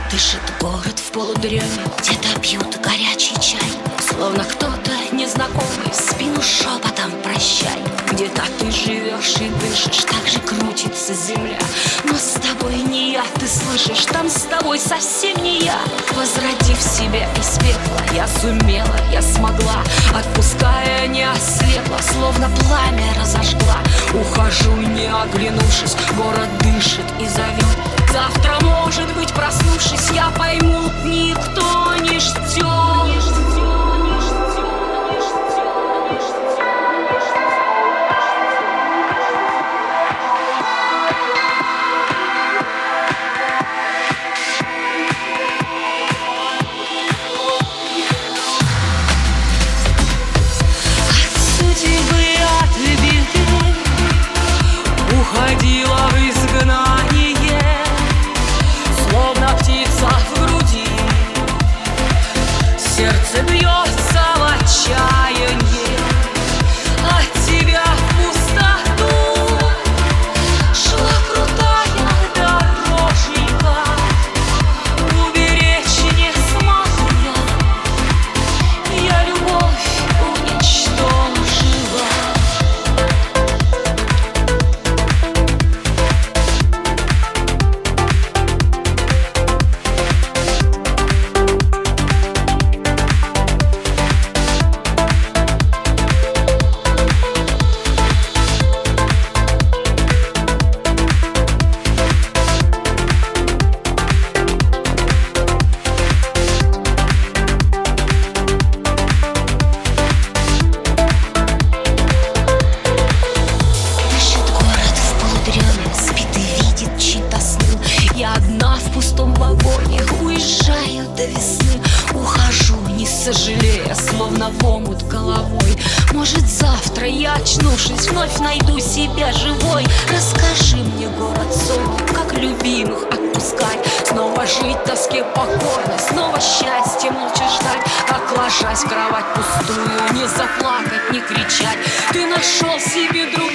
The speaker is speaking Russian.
Дышит город в полудреме, где-то пьют горячий чай. Словно кто-то незнакомый в спину шепотом прощай. Где-то ты живешь и дышишь, так же крутится земля. Но с тобой не я, ты слышишь, там с тобой совсем не я. Возродив себя из пепла, я сумела, я смогла. Отпуская, не ослепла, словно пламя разожгла. Ухожу, не оглянувшись, город дышит и зовет. Завтра, может быть, проснувшись, я пойму, никто не ждет. Уходила в изгнание, словно птица в груди. Сердце бьется в отчаянии, от тебя в пустоту. Шла крутая дороженька, уберечь не смогла. Я любовь уничтожила. Я одна в пустом вагоне, уезжаю до весны. Ухожу, не сожалея, словно в омут головой. Может, завтра я, очнувшись, вновь найду себя живой. Расскажи мне, город сонный, как любимых отпускать. Снова жить в тоске покорно, снова счастье молча ждать. Как ложась в кровать пустую, не заплакать, не кричать. Ты нашел себе друг.